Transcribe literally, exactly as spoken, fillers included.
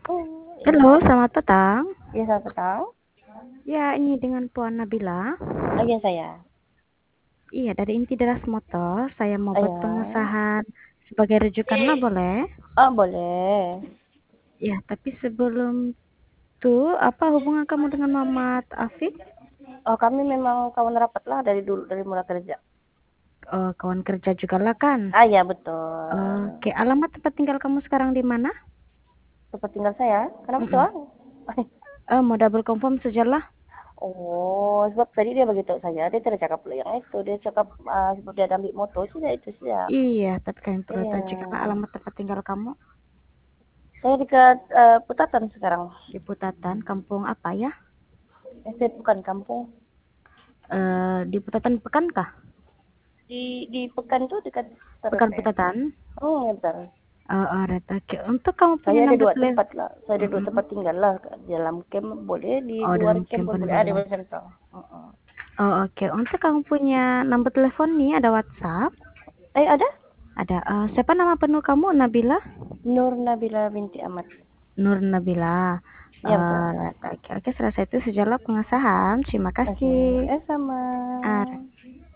Oh, iya. Halo, selamat petang. Iya, selamat petang. Ya, ini dengan Puan Nabila. Oh, iya saya. Iya, dari Inti Deras Motor. Saya mau Oh, buat ya. pengesahan sebagai rujukan lah, boleh? Oh, boleh. Ya, tapi sebelum itu, apa hubungan kamu dengan Muhammad Afif? Oh, kami memang kawan rapat lah dari dulu, dari mulai kerja. Oh, kawan kerja juga lah kan? Ah, ya betul. Oke, alamat tempat tinggal kamu sekarang di mana? Tempat tinggal saya. Kenapa tuh? Mm-mm. Eh, mau double confirm sajalah. Oh, sebab tadi dia beritahu saya, dia tidak cakap yang itu, dia cakap uh, sebab dia ada ambil motor sudah itu sudah. Iya, tapi kalian perlu Iya. tahu juga lah alamat tempat tinggal kamu Saya dekat uh, Putatan sekarang. di Putatan, kampung apa ya? Eh, saya bukan kampung. Eh, di Putatan Pekankah? Di di Pekan tuh dekat Pekan Terate. Putatan? Oh, ya betul. Oh, oh, right. Oke. Untuk kamu punya Saya ada nomor dua telepon. tempat lah. Saya ada dua tempat tinggal lah. Di dalam camp boleh, di Oh, luar dalam camp camp pun pun boleh. Ada boleh. macam tu. Uh-uh. Oh, oke. Untuk kamu punya nomor telepon nih, ada WhatsApp. Eh, ada? Ada. Eh, siapa nama penuh kamu? Nabila? Nur Nabila binti Ahmad. Nur Nabila. Ya, Eh, betul. right. Oke, oke. Selesai itu sejalan pengesahan. Terima Oke. kasih. Eh, sama. Ah,